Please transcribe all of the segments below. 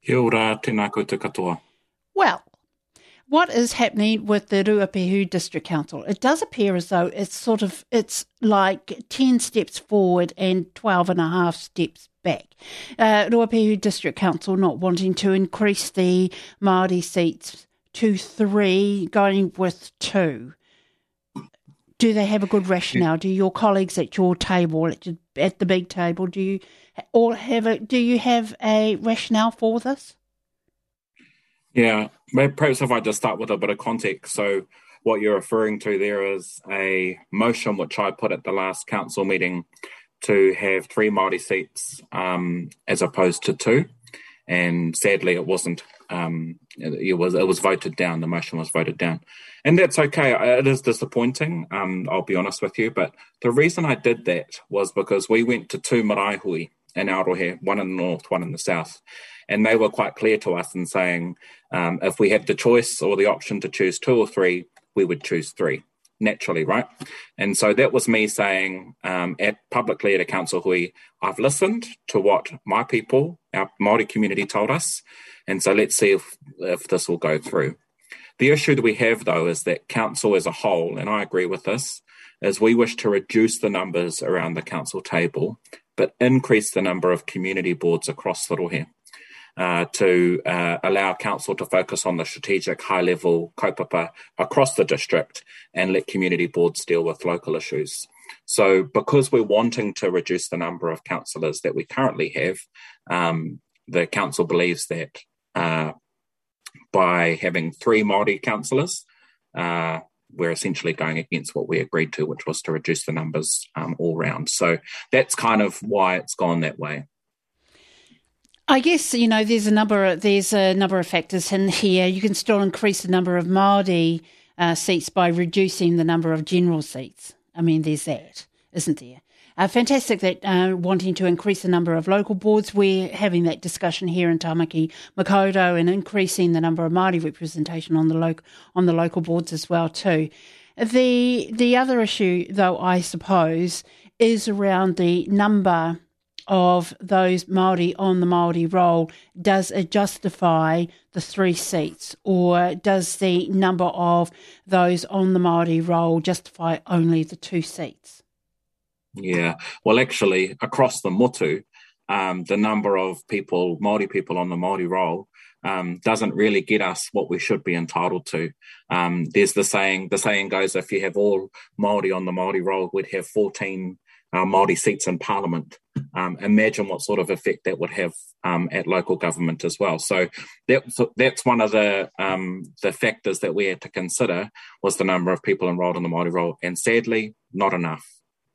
Kia ora, tēnā koutou katoa. Well, what is happening with the Ruapehu District Council? It does appear as though it's like 10 steps forward and 12 and a half steps back. Ruapehu District Council not wanting to increase the Māori seats to 3, going with 2. Do they have a good rationale? Do your colleagues at your table, at the big table, do you have a rationale for this? Yeah, perhaps if I just start with a bit of context. So what you're referring to there is a motion which I put at the last council meeting to have 3 Māori seats as opposed to 2. And sadly it wasn't. It was voted down. The motion was voted down. And that's okay. It is disappointing, I'll be honest with you. But the reason I did that was because we went to 2 maraehui in Aotearoa, one in the north, one in the south. And they were quite clear to us in saying if we had the choice or the option to choose 2 or 3, we would choose 3, naturally, right? And so that was me saying publicly at a council hui, I've listened to what my people, our Māori community told us, and so let's see if this will go through. The issue that we have, though, is that council as a whole, and I agree with this, is we wish to reduce the numbers around the council table, but increase the number of community boards across the rohe. To allow council to focus on the strategic high-level kaupapa across the district and let community boards deal with local issues. So because we're wanting to reduce the number of councillors that we currently have, the council believes that by having 3 Māori councillors, we're essentially going against what we agreed to, which was to reduce the numbers all round. So that's kind of why it's gone that way. I guess, there's a number of factors in here. You can still increase the number of Māori seats by reducing the number of general seats. I mean, there's that, isn't there? Fantastic that wanting to increase the number of local boards. We're having that discussion here in Tāmaki Makaurau and increasing the number of Māori representation on the local boards as well too. The other issue, though, I suppose, is around the number of those Māori on the Māori roll. Does it justify the 3 seats, or does the number of those on the Māori roll justify only the 2 seats? Yeah, well, actually, across the motu, the number of Māori people on the Māori roll doesn't really get us what we should be entitled to. There's the saying goes, if you have all Māori on the Māori roll, we'd have 14 Māori seats in Parliament. Imagine what sort of effect that would have at local government as well. So that's one of the factors that we had to consider, was the number of people enrolled in the Māori roll, and sadly, not enough.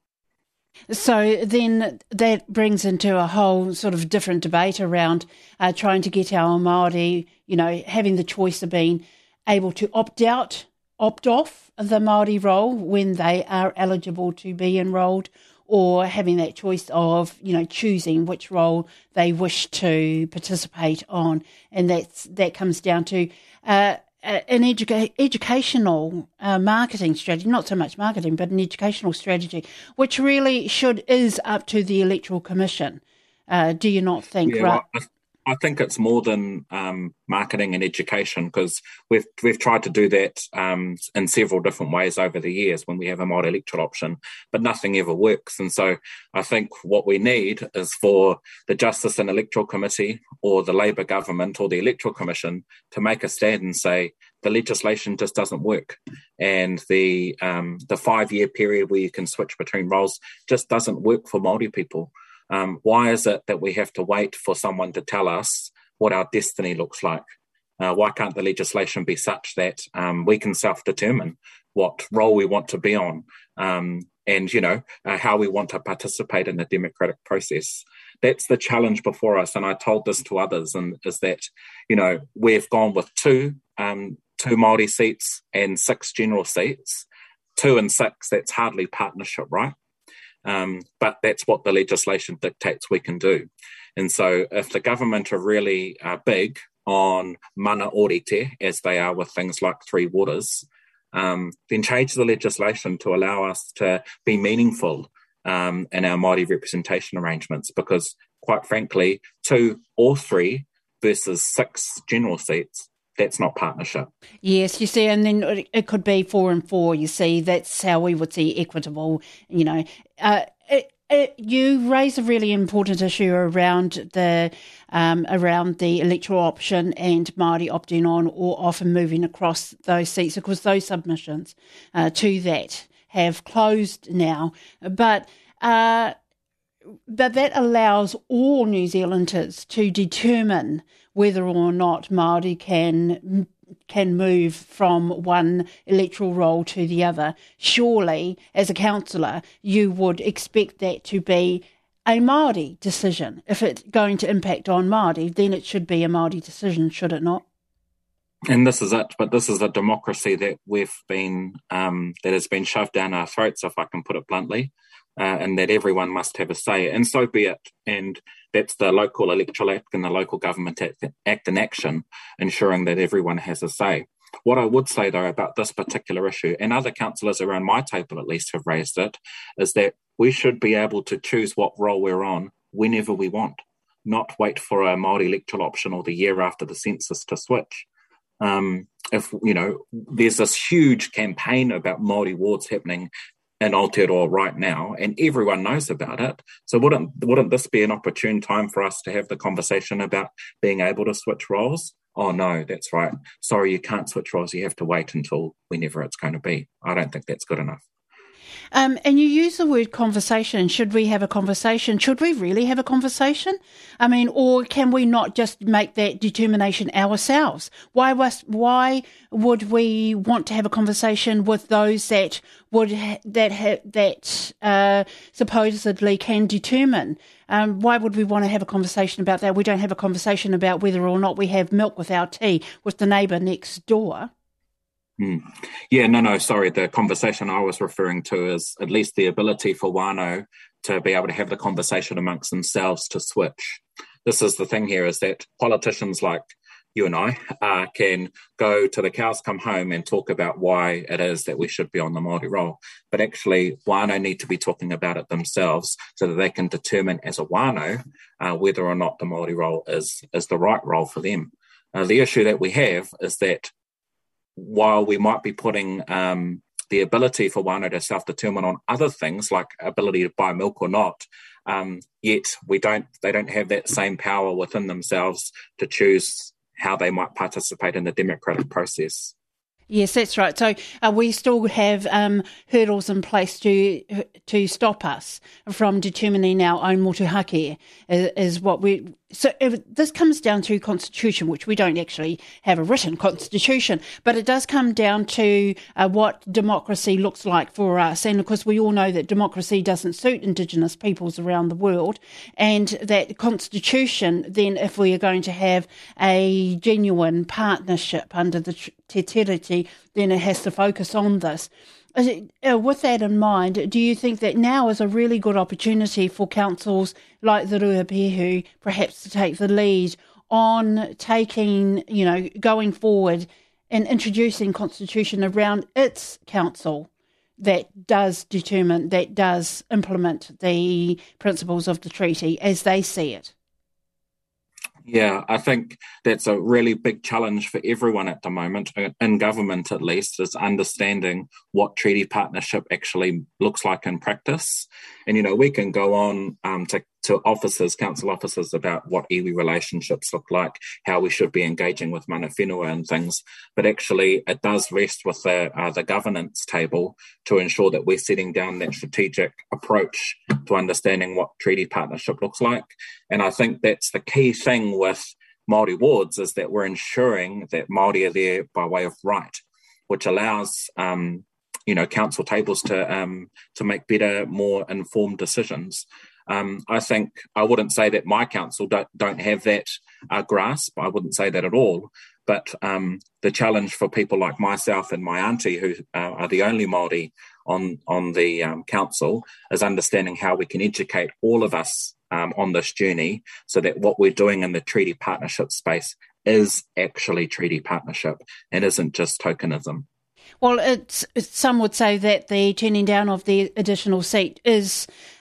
So then that brings into a whole sort of different debate around trying to get our Māori, having the choice of being able to opt off the Māori roll when they are eligible to be enrolled, or having that choice of, choosing which role they wish to participate on. And that comes down to an educational marketing strategy, not so much marketing, but an educational strategy, which really is up to the Electoral Commission. Do you not think? Yeah, right? I think it's more than marketing and education, because we've tried to do that in several different ways over the years when we have a Māori electoral option, but nothing ever works. And so I think what we need is for the Justice and Electoral Committee, or the Labour government, or the Electoral Commission to make a stand and say the legislation just doesn't work, and the 5-year period where you can switch between roles just doesn't work for Māori people. Why is it that we have to wait for someone to tell us what our destiny looks like? Why can't the legislation be such that we can self-determine what role we want to be on, and how we want to participate in the democratic process? That's the challenge before us, and I told this to others, and is that we've gone with 2 Māori seats and 6 general seats. 2 and 6, that's hardly partnership, right? But that's what the legislation dictates we can do. And so if the government are really big on mana orite, as they are with things like 3 Waters, then change the legislation to allow us to be meaningful in our Māori representation arrangements, because quite frankly, 2 or 3 versus 6 general seats, that's not partnership. Yes, you see, and then it could be 4 and 4, you see. That's how we would see equitable, you know. You raise a really important issue around the electoral option and Māori opting on or off and moving across those seats, because those submissions to that have closed now. But that allows all New Zealanders to determine whether or not Māori can move from one electoral role to the other. Surely, as a councillor, you would expect that to be a Māori decision. If it's going to impact on Māori, then it should be a Māori decision, should it not? And this is it, but this is a democracy that that has been shoved down our throats, if I can put it bluntly, and that everyone must have a say, and so be it. And that's the Local Electoral Act and the Local Government Act in action, ensuring that everyone has a say. What I would say, though, about this particular issue, and other councillors around my table at least have raised it, is that we should be able to choose what role we're on whenever we want, not wait for a Māori electoral option or the year after the census to switch. If there's this huge campaign about Māori wards happening in Aotearoa right now, and everyone knows about it. So wouldn't this be an opportune time for us to have the conversation about being able to switch roles? Oh no, that's right. Sorry, you can't switch roles. You have to wait until whenever it's going to be. I don't think that's good enough. And you use the word conversation. Should we have a conversation? Should we really have a conversation? I mean, or can we not just make that determination ourselves? Why would we want to have a conversation with those that supposedly can determine? Why would we want to have a conversation about that? We don't have a conversation about whether or not we have milk with our tea with the neighbour next door. Yeah, no, sorry. The conversation I was referring to is at least the ability for whānau to be able to have the conversation amongst themselves to switch. This is the thing here, is that politicians like you and I can go to the cows come home and talk about why it is that we should be on the Māori roll. But actually, whānau need to be talking about it themselves so that they can determine as a whānau whether or not the Māori roll is the right role for them. The issue that we have is that while we might be putting the ability for whānau to self-determine on other things like ability to buy milk or not, yet they don't have that same power within themselves to choose how they might participate in the democratic process. Yes, that's right. So we still have hurdles in place to stop us from determining our own motuhake is what we... So this comes down to constitution, which we don't actually have a written constitution, but it does come down to what democracy looks like for us. And of course, we all know that democracy doesn't suit Indigenous peoples around the world, and that constitution, then if we are going to have a genuine partnership under the Te Tiriti, then it has to focus on this. With that in mind, do you think that now is a really good opportunity for councils like the Ruapehu perhaps to take the lead on going forward and introducing constitution around its council that does implement the principles of the treaty as they see it? Yeah, I think that's a really big challenge for everyone at the moment, in government at least, is understanding what treaty partnership actually looks like in practice. And, we can go on to council officers about what iwi relationships look like, how we should be engaging with mana whenua and things. But actually, it does rest with the governance table to ensure that we're setting down that strategic approach to understanding what treaty partnership looks like. And I think that's the key thing with Māori wards, is that we're ensuring that Māori are there by way of right, which allows council tables to make better, more informed decisions. I think I wouldn't say that my council don't have that grasp. I wouldn't say that at all. But the challenge for people like myself and my auntie, who are the only Māori on the council, is understanding how we can educate all of us on this journey so that what we're doing in the treaty partnership space is actually treaty partnership and isn't just tokenism. Well, some would say that the turning down of the additional seat is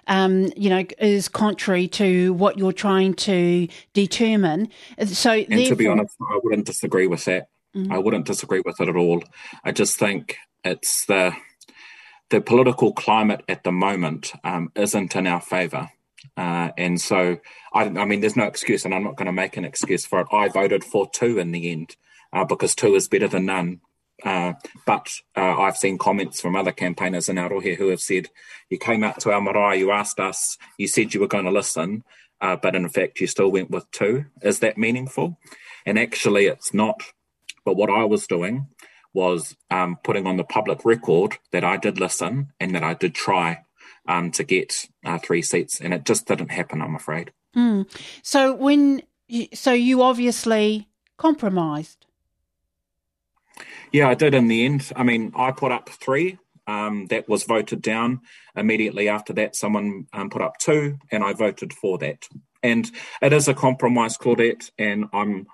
is contrary to what you're trying to determine. So, and to be honest, I wouldn't disagree with that. I wouldn't disagree with it at all. I just think it's the political climate at the moment isn't in our favour. And so, I mean, there's no excuse, and I'm not going to make an excuse for it. I voted for 2 in the end because 2 is better than none. But I've seen comments from other campaigners in Arohe who have said, you came out to our marae, you asked us, you said you were going to listen, but in fact you still went with 2. Is that meaningful? And actually it's not. But what I was doing was putting on the public record that I did listen and that I did try to get 3 seats, and it just didn't happen, I'm afraid. So you obviously compromised. Yeah, I did in the end. I mean, I put up 3. That was voted down. Immediately after that, someone put up 2, and I voted for that. And it is a compromise, Claudette. And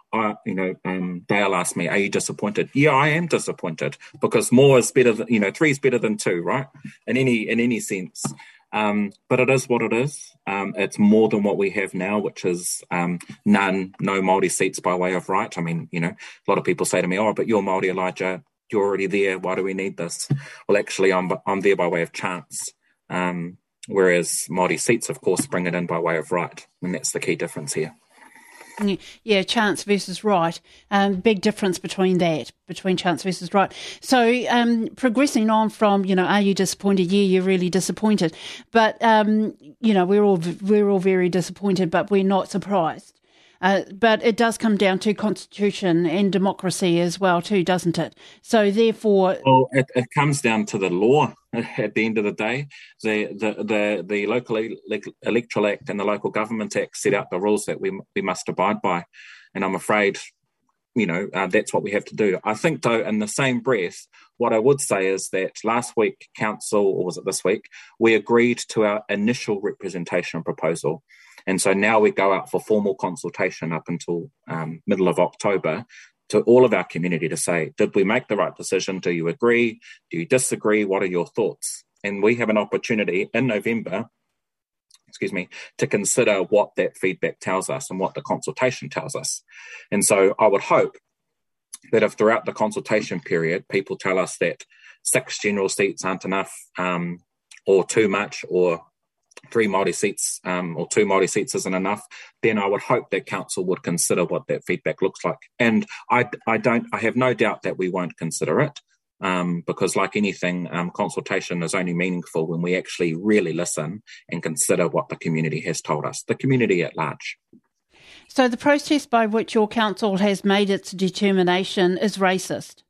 Dale asked me, "Are you disappointed?" Yeah, I am disappointed because more is better than 3 is better than 2, right? In any sense. But it is what it is. It's more than what we have now, which is no Māori seats by way of right. I mean, a lot of people say to me, "Oh, but you're Māori, Elijah. You're already there. Why do we need this?" Well, actually, I'm there by way of chance. Whereas Māori seats, of course, bring it in by way of right. And that's the key difference here. Yeah, chance versus right. Big difference between chance versus right. So progressing on from, are you disappointed? Yeah, you're really disappointed. But, we're all very disappointed, but we're not surprised. But it does come down to constitution and democracy as well too, doesn't it? So therefore... Well, it comes down to the law at the end of the day. The Local Electoral Act and the Local Government Act set out the rules that we must abide by. And I'm afraid, that's what we have to do. I think, though, in the same breath, what I would say is that last week, Council, or was it this week, we agreed to our initial representation proposal. And so now we go out for formal consultation up until middle of October to all of our community to say, did we make the right decision? Do you agree? Do you disagree? What are your thoughts? And we have an opportunity in November, to consider what that feedback tells us and what the consultation tells us. And so I would hope that if throughout the consultation period, people tell us that 6 general seats aren't enough or too much, or 3 Māori seats or 2 Māori seats isn't enough, then I would hope that Council would consider what that feedback looks like. And I have no doubt that we won't consider it because like anything, consultation is only meaningful when we actually really listen and consider what the community has told us, the community at large. So the process by which your council has made its determination is racist?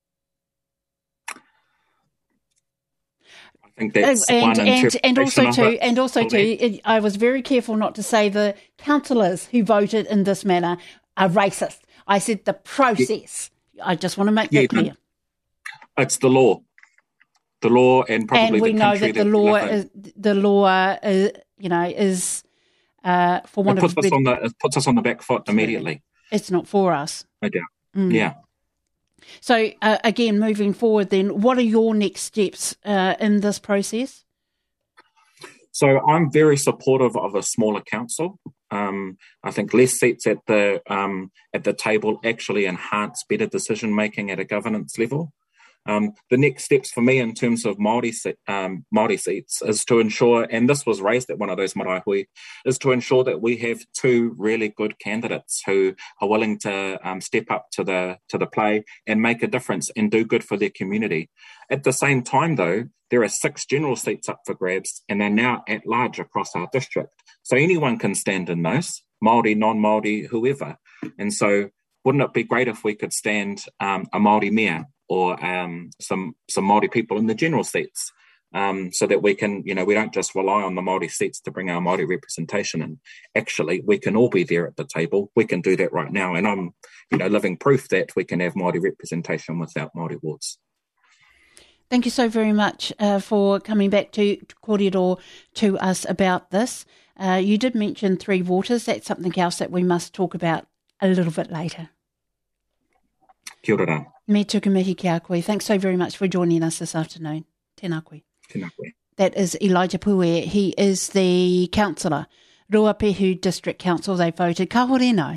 I think that's one interpretation. And also too, I was very careful not to say the councillors who voted in this manner are racist. I said the process. Yeah. I just want to make that clear. It's the law, and probably and we the know country that the law is for one of it puts us on the back foot immediately. It's not for us. No doubt. Yeah. So, again, moving forward then, what are your next steps in this process? So I'm very supportive of a smaller council. I think less seats at the table actually enhance better decision-making at a governance level. The next steps for me in terms of Māori seats is to ensure, and this was raised at one of those maraehui, is to ensure that we have 2 really good candidates who are willing to step up to the play and make a difference and do good for their community. At the same time, though, there are 6 general seats up for grabs, and they're now at large across our district. So anyone can stand in those, Māori, non-Māori, whoever. And so wouldn't it be great if we could stand a Māori mayor or some Māori people in the general seats so that we can, we don't just rely on the Māori seats to bring our Māori representation in. Actually, we can all be there at the table. We can do that right now. And I'm, living proof that we can have Māori representation without Māori wards. Thank you so very much for coming back to kōrero to us about this. You did mention 3 waters. That's something else that we must talk about a little bit later. Kia ora. Me tuku mihi ki a koe. Thanks so very much for joining us this afternoon. Tēnā koe. Tēnā koe. That is Elijah Pue. He is the councillor. Ruapehu District Council, they voted. Ka hore nā.